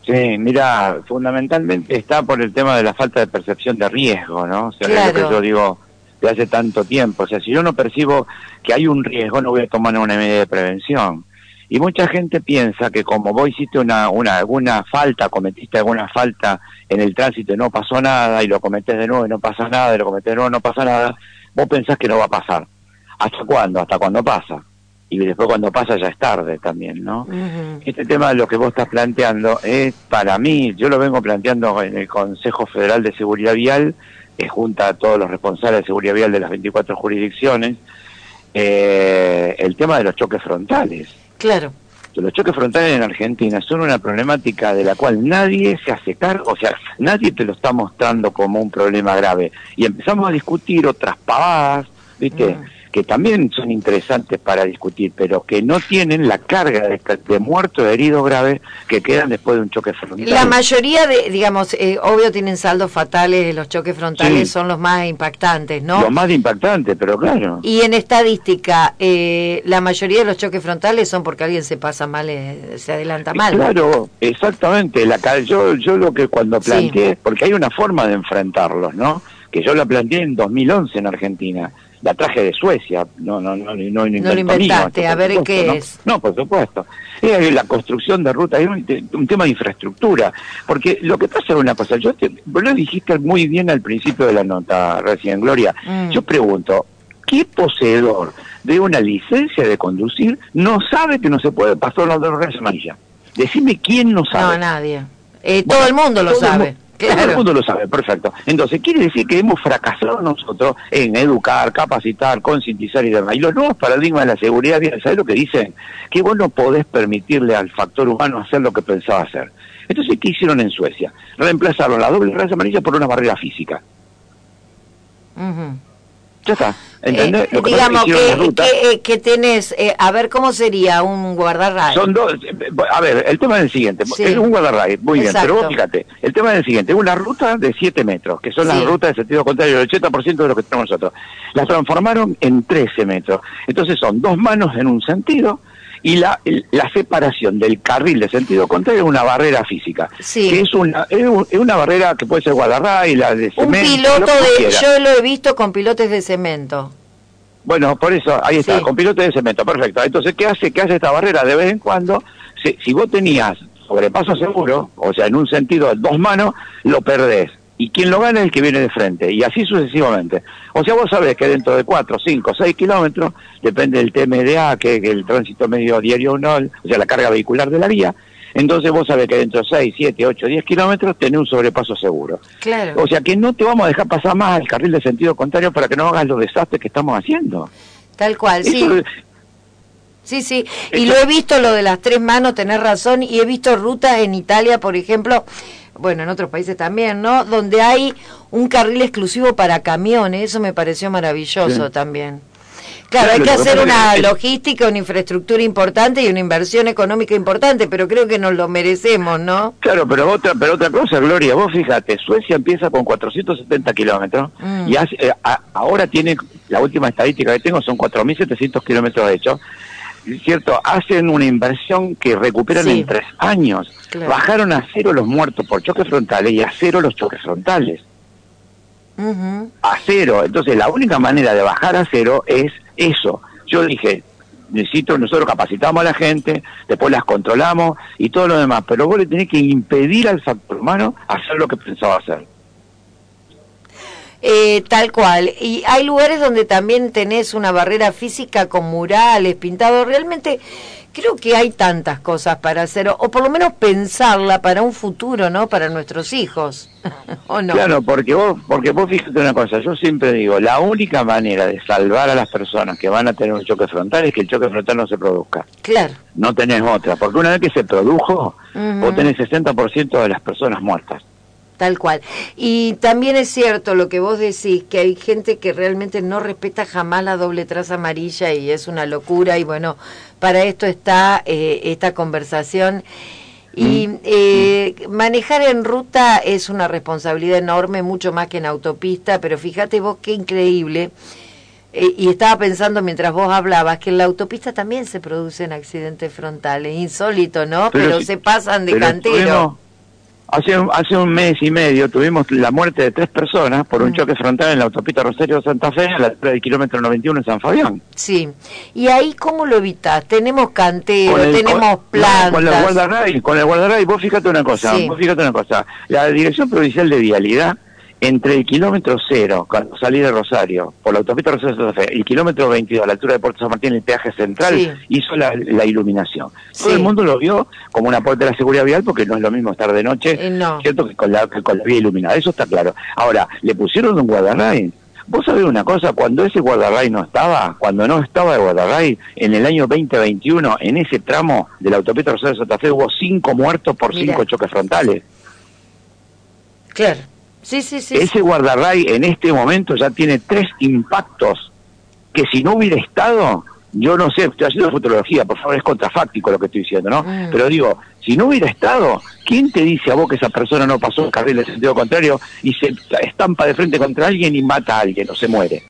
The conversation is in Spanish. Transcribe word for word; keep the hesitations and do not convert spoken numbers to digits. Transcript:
Sí, mira, fundamentalmente está por el tema de la falta de percepción de riesgo, ¿no? O sea, Claro. es lo que yo digo de hace tanto tiempo. O sea, si yo no percibo que hay un riesgo, no voy a tomar una medida de prevención. Y mucha gente piensa que como vos hiciste una, una, alguna falta, cometiste alguna falta en el tránsito y no pasó nada, y lo cometés de nuevo y no pasa nada, y lo cometés de nuevo y no pasa nada, vos pensás que no va a pasar. ¿Hasta cuándo? Hasta cuando pasa. Y después cuando pasa ya es tarde también, ¿no? Uh-huh. Este tema de lo que vos estás planteando es, para mí, yo lo vengo planteando en el Consejo Federal de Seguridad Vial, que junta a todos los responsables de seguridad vial de las veinticuatro jurisdicciones, eh, el tema de los choques frontales. Claro. Los choques frontales en Argentina son una problemática de la cual nadie se hace cargo, o sea, nadie te lo está mostrando como un problema grave. Y empezamos a discutir otras pavadas, ¿viste? Uh-huh. Que también son interesantes para discutir, pero que no tienen la carga de, de muertos, de heridos graves que quedan después de un choque frontal. La mayoría de, digamos, eh, obvio tienen saldos fatales, los choques frontales sí. son los más impactantes, ¿no? Los más impactantes, pero claro. Y en estadística, eh, la mayoría de los choques frontales son porque alguien se pasa mal, eh, se adelanta mal. Claro, exactamente. La, yo, yo lo que cuando planteé, sí. porque hay una forma de enfrentarlos, ¿no? Que yo la planteé en dos mil once en Argentina. La traje de Suecia, no no no no, no, no lo inventaste, mío, a ver qué ¿no? es. No, por supuesto. Es la construcción de rutas, es un, un tema de infraestructura, porque lo que pasa es una cosa, yo te, vos lo dijiste muy bien al principio de la nota recién, Gloria, mm. yo pregunto, ¿qué poseedor de una licencia de conducir no sabe que no se puede pasar los dos rayas amarillas? Decime quién no sabe. No, nadie. Eh, bueno, todo el mundo lo sabe. El Claro. Todo el mundo lo sabe, perfecto. Entonces, quiere decir que hemos fracasado nosotros en educar, capacitar, concientizar y demás. Y los nuevos paradigmas de la seguridad vial, ¿sabés lo que dicen? Que vos no podés permitirle al factor humano hacer lo que pensaba hacer. Entonces, ¿qué hicieron en Suecia? Reemplazaron la doble raya amarilla por una barrera física. Uh-huh. Ya está. ¿Entendés? Eh, digamos que, que, que, que tenés, eh, a ver, ¿cómo sería un guardarray? Son dos, a ver, el tema es el siguiente, sí. Es un guardarray, muy Exacto. bien, pero vos fíjate, el tema es el siguiente, es una ruta de siete metros, que son sí. las rutas de sentido contrario, el ochenta por ciento de lo que tenemos nosotros. Las transformaron en trece metros, entonces son dos manos en un sentido, y la, la separación del carril de sentido contrario es una barrera física, sí. que es una es, un, es una barrera que puede ser guardarray, la de cemento. Un piloto de, yo lo he visto con pilotes de cemento. Bueno, por eso, ahí está, sí. con pilotes de cemento, perfecto. Entonces, ¿qué hace? ¿Qué hace esta barrera? De vez en cuando, si, si vos tenías sobrepaso seguro, o sea, en un sentido de dos manos, lo perdés. Y quien lo gana es el que viene de frente, y así sucesivamente. O sea, vos sabés que dentro de cuatro, cinco, seis kilómetros, depende del T M D A, que es el tránsito medio diario no, o sea, la carga vehicular de la vía, entonces vos sabés que dentro de seis, siete, ocho, diez kilómetros tenés un sobrepaso seguro. Claro. O sea, que no te vamos a dejar pasar más al carril de sentido contrario para que no hagas los desastres que estamos haciendo. Tal cual, Eso sí. Es... Sí, sí, y Esto... lo he visto lo de las tres manos, tenés razón, y he visto rutas en Italia, por ejemplo, bueno, en otros países también, ¿no? Donde hay un carril exclusivo para camiones, eso me pareció maravilloso sí. también. Claro, claro, hay que hacer una es... logística, una infraestructura importante y una inversión económica importante, pero creo que nos lo merecemos, ¿no? Claro, pero otra pero otra cosa, Gloria, vos fíjate, Suecia empieza con cuatrocientos setenta kilómetros mm. y hace, eh, a, ahora tiene, la última estadística que tengo son cuatro mil setecientos kilómetros hechos, ¿cierto? Hacen una inversión que recuperan sí. en tres años. Claro. Bajaron a cero los muertos por choques frontales y a cero los choques frontales. Uh-huh. A cero. Entonces, la única manera de bajar a cero es eso. Yo dije, necesito, nosotros capacitamos a la gente, después las controlamos y todo lo demás, pero vos le tenés que impedir al factor humano hacer lo que pensaba hacer. Eh, tal cual. Y hay lugares donde también tenés una barrera física con murales, pintados. Realmente creo que hay tantas cosas para hacer, o, o por lo menos pensarla para un futuro, ¿no? Para nuestros hijos, ¿o no? Claro, porque vos, porque vos fíjate una cosa, yo siempre digo, la única manera de salvar a las personas que van a tener un choque frontal es que el choque frontal no se produzca. Claro. No tenés otra, porque una vez que se produjo, uh-huh. vos tenés sesenta por ciento de las personas muertas. Tal cual. Y también es cierto lo que vos decís, que hay gente que realmente no respeta jamás la doble traza amarilla y es una locura, y bueno, para esto está eh, esta conversación. Y eh, manejar en ruta es una responsabilidad enorme, mucho más que en autopista, pero fíjate vos qué increíble. Eh, y estaba pensando mientras vos hablabas que en la autopista también se producen accidentes frontales, insólito, ¿no? Pero, pero si, se pasan de cantero. Hace, hace un mes y medio tuvimos la muerte de tres personas por un mm. choque frontal en la autopista Rosario-Santa Fe, a la altura del kilómetro noventa y uno en San Fabián. Sí. ¿Y ahí cómo lo evitás? Tenemos cantero, el, tenemos con, plantas. No, con el guardarray, con el guardarray, vos fíjate una cosa, sí. vos fíjate una cosa. La Dirección Provincial de Vialidad, entre el kilómetro cero, cuando salí de Rosario, por la autopista Rosario-Santa Fe, y el kilómetro veintidós, a la altura de Puerto San Martín, el peaje central, sí. hizo la, la iluminación. Sí. Todo el mundo lo vio como un aporte de la seguridad vial, porque no es lo mismo estar de noche, eh, no. cierto, que con la, que con la vía iluminada, eso está claro. Ahora, le pusieron un guardarray. Vos sabés una cosa, cuando ese guardarray no estaba, cuando no estaba el guardarray, en el año veinte veintiuno, en ese tramo de la autopista Rosario-Santa Fe, hubo cinco muertos por Mira. cinco choques frontales. Claro. Sí, sí, sí. Ese guardarray en este momento ya tiene tres impactos que si no hubiera estado, yo no sé, estoy haciendo futurología, por favor, es contrafáctico lo que estoy diciendo, ¿no? Mm. Pero digo, si no hubiera estado, ¿quién te dice a vos que esa persona no pasó el carril en sentido contrario y se estampa de frente contra alguien y mata a alguien o se muere?